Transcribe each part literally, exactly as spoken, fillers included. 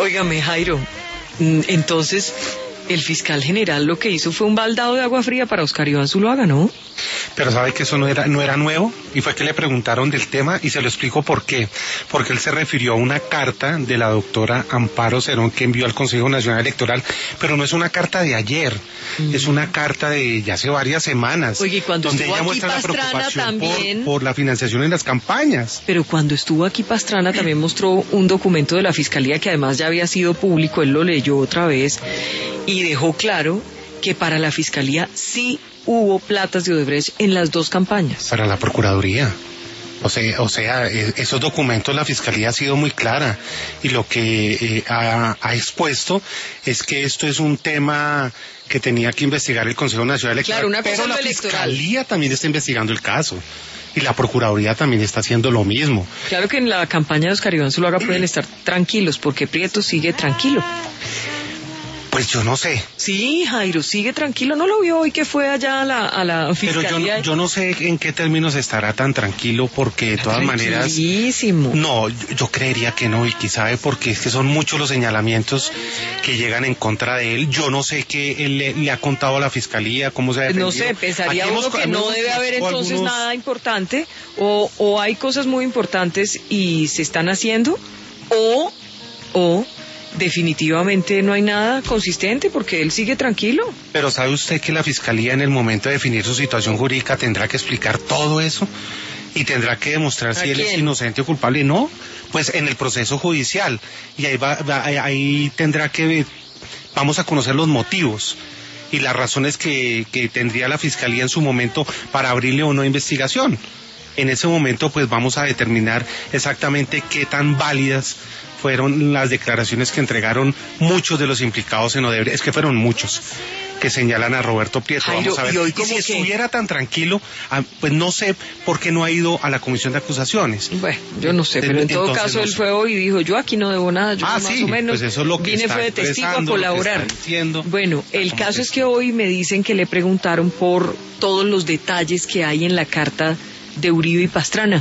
Óigame, Jairo, entonces el fiscal general lo que hizo fue un baldado de agua fría para Oscar Iván Zuluaga, ¿no? Pero sabe que eso no era, no era nuevo, y fue que le preguntaron del tema y se lo explico por qué. Porque él se refirió a una carta de la doctora Amparo Cerón que envió al Consejo Nacional Electoral, pero no es una carta de ayer, mm. es una carta de ya hace varias semanas. Oye, cuando donde estuvo ella aquí muestra Pastrana la preocupación también, por, por la financiación en las campañas. Pero cuando estuvo aquí Pastrana también mostró un documento de la Fiscalía que además ya había sido público, él lo leyó otra vez y dejó claro que para la Fiscalía sí hubo platas de Odebrecht en las dos campañas. Para la Procuraduría. O sea, o sea, esos documentos la Fiscalía ha sido muy clara y lo que eh, ha, ha expuesto es que esto es un tema que tenía que investigar el Consejo Nacional Electoral, claro, una cosa pero la electoral. Fiscalía también está investigando el caso. Y la Procuraduría también está haciendo lo mismo. Claro que en la campaña de Oscar Iván Zuluaga pueden estar tranquilos, porque Prieto sigue tranquilo. Pues yo no sé. Sí, Jairo, sigue tranquilo. ¿No lo vio hoy que fue allá a la, a la Fiscalía? Pero yo, yo no sé en qué términos estará tan tranquilo, porque de todas maneras... Tranquilísimo. No, yo, yo creería que no, y quizá sabe porque es que son muchos los señalamientos que llegan en contra de él. Yo no sé qué él le, le ha contado a la Fiscalía, cómo se ha defendido. No sé, pensaría uno que no debe haber entonces algunos... nada importante, o, o hay cosas muy importantes y se están haciendo, o... o definitivamente no hay nada consistente porque él sigue tranquilo. Pero ¿sabe usted que la Fiscalía en el momento de definir su situación jurídica tendrá que explicar todo eso? Y tendrá que demostrar si él es inocente o culpable? No, pues en el proceso judicial. Y ahí, va, va, ahí tendrá que... Vamos a conocer los motivos y las razones que, que tendría la Fiscalía en su momento para abrirle o no investigación. En ese momento pues vamos a determinar exactamente qué tan válidas fueron las declaraciones que entregaron muchos de los implicados en Odebrecht. Es que fueron muchos que señalan a Roberto Prieto. Jairo, vamos a ver. Y, hoy y si que... estuviera tan tranquilo, pues no sé por qué no ha ido a la Comisión de Acusaciones. Bueno, yo no sé, pero en todo Entonces, caso no él sé. fue hoy y dijo, yo aquí no debo nada, yo ah, más sí, o menos pues eso es lo que vine está fue de testigo a colaborar. Diciendo, bueno, el caso es que hoy me dicen que le preguntaron por todos los detalles que hay en la carta de Uribe y Pastrana.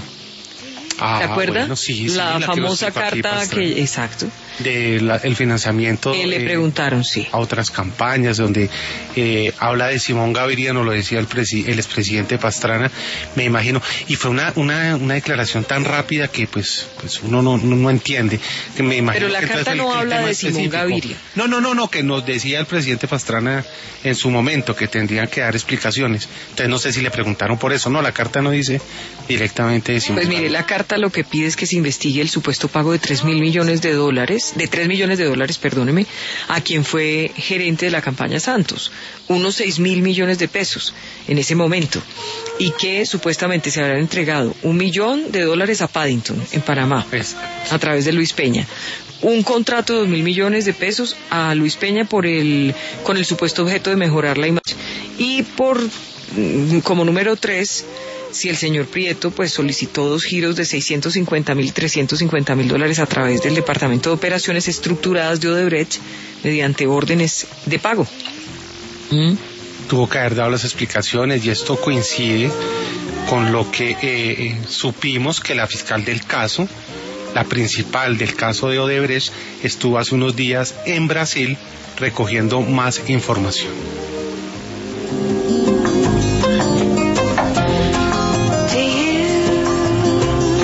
Ah, ¿Te acuerdas? Bueno, sí, sí, la, la famosa que aquí, carta que, exacto. De la, el financiamiento. Que le eh, preguntaron, sí. A otras campañas, donde eh, habla de Simón Gaviria, nos lo decía el, presi, el expresidente Pastrana, me imagino. Y fue una, una, una declaración tan rápida que pues, pues uno no, no, no entiende. Que me imagino Pero la que carta el, no el habla de específico. Simón Gaviria. No, no, no, no, que nos decía el presidente Pastrana en su momento que tendrían que dar explicaciones. Entonces no sé si le preguntaron por eso. No, la carta no dice directamente de Simón Pues mire, Gaviria. la carta lo que pide es que se investigue el supuesto pago de tres mil millones de dólares, de tres millones de dólares, perdóneme, a quien fue gerente de la campaña Santos, unos seis mil millones de pesos en ese momento, y que supuestamente se habrán entregado un millón de dólares a Paddington, en Panamá, Pues, a través de Luis Peña, un contrato de dos mil millones de pesos a Luis Peña por el, con el supuesto objeto de mejorar la imagen, y por, como número tres, si el señor Prieto pues solicitó dos giros de seiscientos cincuenta mil, trescientos cincuenta mil dólares a través del Departamento de Operaciones Estructuradas de Odebrecht mediante órdenes de pago. ¿Mm? Tuvo que haber dado las explicaciones y esto coincide con lo que eh, eh, supimos que la fiscal del caso, la principal del caso de Odebrecht, estuvo hace unos días en Brasil recogiendo más información.